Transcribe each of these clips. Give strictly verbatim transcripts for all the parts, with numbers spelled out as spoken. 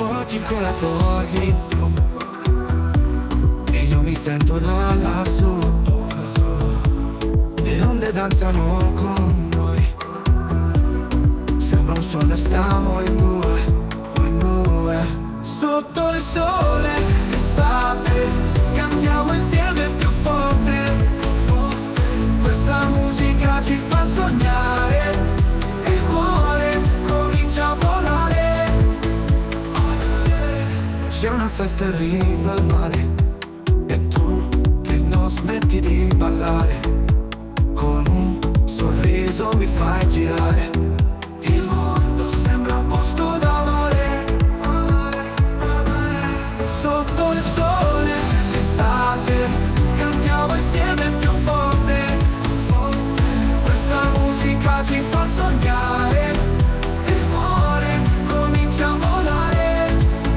vuoti con la posi e io mi sento da lassù. Le onde danzano con noi, sembra un sogno, stiamo in due, in due. Sotto il sole d'estate cantiamo insieme più forte. Questa musica ci fa sognare e il cuore comincia a volare. C'è una festa in riva al mare e tu che non smetti di ballare. Con un sorriso mi fai girare. Il mondo sembra un posto d'amore. Sotto il sole d'estate cantiamo insieme più forte. Questa musica ci fa sognare e il cuore comincia a volare.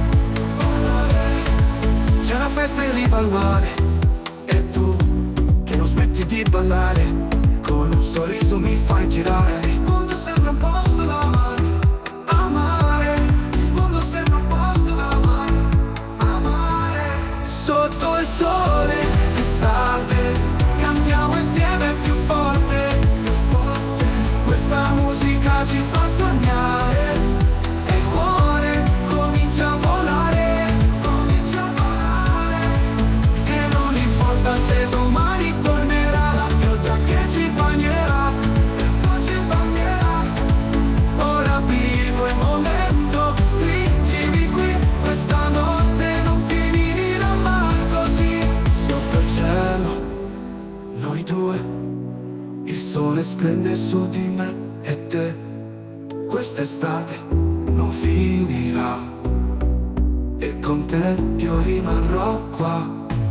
C'è una festa in riva al mare e tu che non smetti di ballare. Con un sorriso mi fai girare. Il mondo sembra un posto da amare, amare. Il mondo sembra un posto da amare, amare. Sotto il sole d'estate cantiamo insieme più forte, più forte. Questa musica ci fa sognare e il cuore comincia a volare, comincia a volare. E non importa se domani tornerà la pioggia che ci bagnerà, non ci bagnerà. Ora vivo il momento, stringimi qui. Questa notte non finirà mai così. Sotto il cielo, noi due, il sole splende su di me e te. Quest'estate non finirà e con te io rimarrò qua.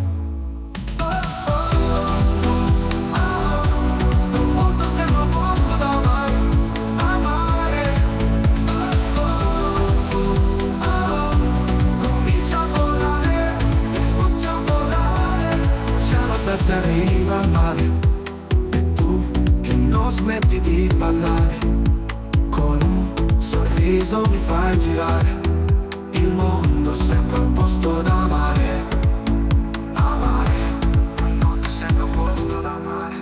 Festa arriva al mare e tu che non smetti di ballare. Con un sorriso mi fai girare. Il mondo sembra un posto da amare, amare. Il mondo sembra un posto da amare.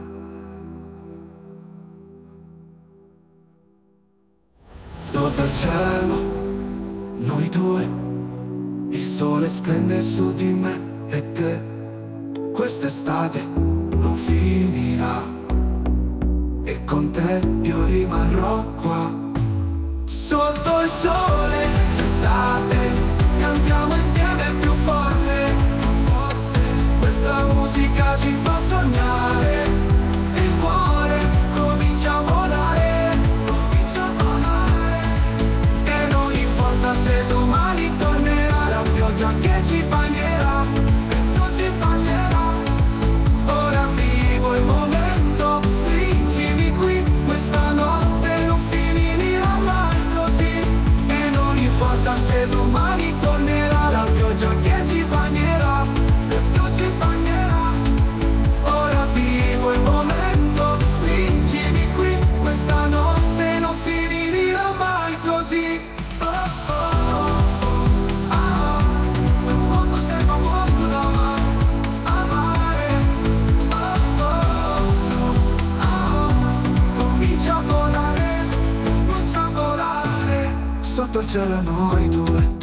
Sotto il cielo, noi due, il sole splende su di me e te. Quest'estate non finirà e con te io rimarrò qua. Sotto il sole d'estate cantiamo insieme più forte, forte. Questa musica ci fa sognare e il cuore comincia a volare, comincia a volare. E non importa se domani tornerà la pioggia che ci bagnerà, non ci bagnerà. Il momento, stringimi qui. Questa notte non finirà mai così. E non importa se domani tornerà la pioggia che ci bagnerà, e più ci bagnerà. Ora vivo il momento, stringimi qui. Questa notte non finirà mai così. Oh, oh, oh, oh, oh. Il mondo sembra un posto da amare, amare. Sotto il cielo noi due,